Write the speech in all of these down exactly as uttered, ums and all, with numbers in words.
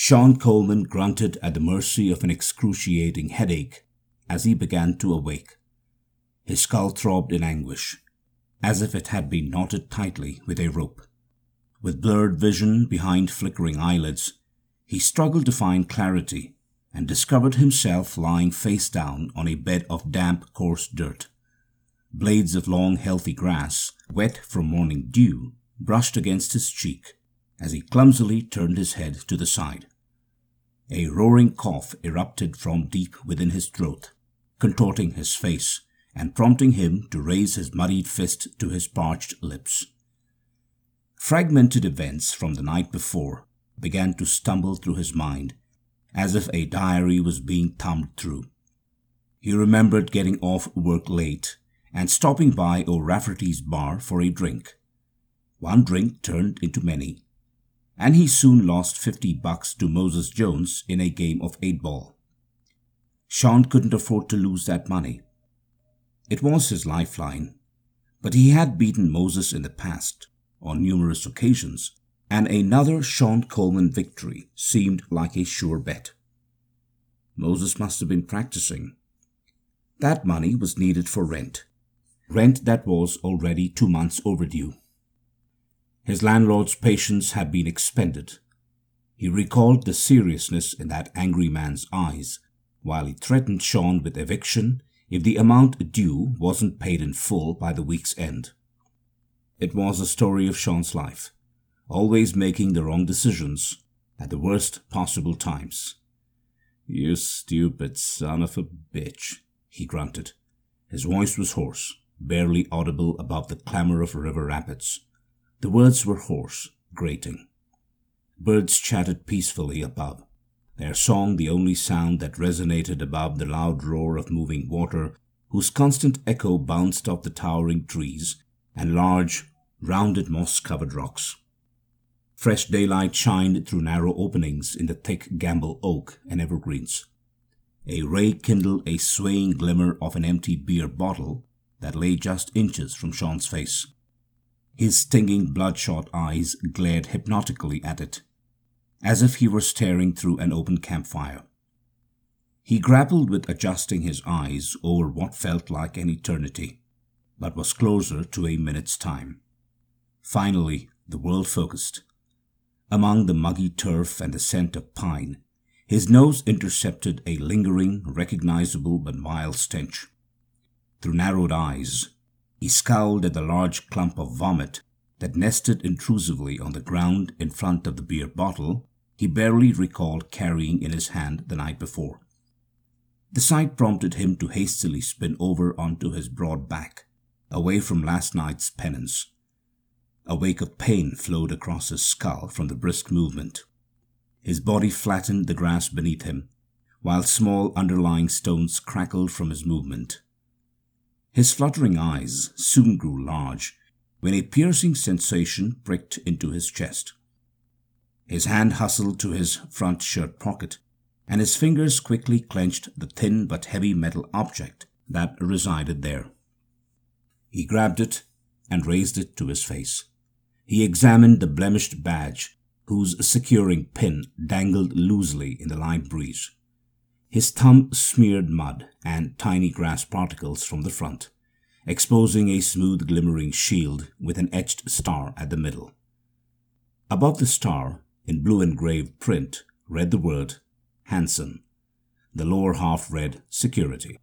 Sean Coleman grunted at the mercy of an excruciating headache as he began to awake. His skull throbbed in anguish, as if it had been knotted tightly with a rope. With blurred vision behind flickering eyelids, he struggled to find clarity and discovered himself lying face down on a bed of damp, coarse dirt. Blades of long, healthy grass, wet from morning dew, brushed against his cheek as he clumsily turned his head to the side. A roaring cough erupted from deep within his throat, contorting his face and prompting him to raise his muddied fist to his parched lips. Fragmented events from the night before began to stumble through his mind, as if a diary was being thumbed through. He remembered getting off work late and stopping by O'Rafferty's bar for a drink. One drink turned into many, and he soon lost fifty bucks to Moses Jones in a game of eight-ball. Sean couldn't afford to lose that money. It was his lifeline, but he had beaten Moses in the past, on numerous occasions, and another Sean Coleman victory seemed like a sure bet. Moses must have been practicing. That money was needed for rent, rent that was already two months overdue. His landlord's patience had been expended. He recalled the seriousness in that angry man's eyes while he threatened Sean with eviction if the amount due wasn't paid in full by the week's end. It was the story of Sean's life, always making the wrong decisions at the worst possible times. "You stupid son of a bitch," he grunted. His voice was hoarse, barely audible above the clamor of river rapids. The words were hoarse, grating. Birds chattered peacefully above, their song the only sound that resonated above the loud roar of moving water, whose constant echo bounced off the towering trees and large, rounded moss-covered rocks. Fresh daylight shined through narrow openings in the thick gamble oak and evergreens. A ray kindled a swaying glimmer of an empty beer bottle that lay just inches from Sean's face. His stinging, bloodshot eyes glared hypnotically at it, as if he were staring through an open campfire. He grappled with adjusting his eyes over what felt like an eternity, but was closer to a minute's time. Finally, the world focused. Among the muggy turf and the scent of pine, his nose intercepted a lingering, recognizable but mild stench. Through narrowed eyes, he scowled at the large clump of vomit that nested intrusively on the ground in front of the beer bottle he barely recalled carrying in his hand the night before. The sight prompted him to hastily spin over onto his broad back, away from last night's penance. A wake of pain flowed across his skull from the brisk movement. His body flattened the grass beneath him, while small underlying stones crackled from his movement. His fluttering eyes soon grew large when a piercing sensation pricked into his chest. His hand hustled to his front shirt pocket, and his fingers quickly clenched the thin but heavy metal object that resided there. He grabbed it and raised it to his face. He examined the blemished badge, whose securing pin dangled loosely in the light breeze. His thumb smeared mud and tiny grass particles from the front, exposing a smooth glimmering shield with an etched star at the middle. Above the star, in blue engraved print, read the word Hanson. The lower half read Security.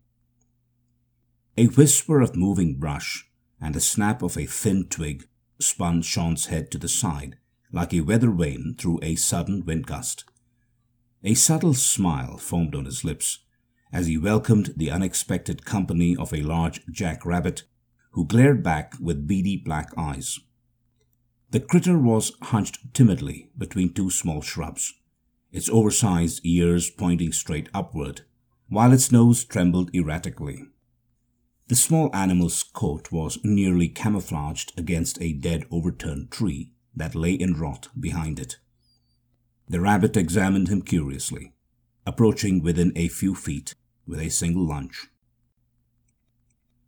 A whisper of moving brush and the snap of a thin twig spun Sean's head to the side like a weather vane through a sudden wind gust. A subtle smile formed on his lips as he welcomed the unexpected company of a large jackrabbit who glared back with beady black eyes. The critter was hunched timidly between two small shrubs, its oversized ears pointing straight upward, while its nose trembled erratically. The small animal's coat was nearly camouflaged against a dead overturned tree that lay in rot behind it. The rabbit examined him curiously, approaching within a few feet with a single lunge.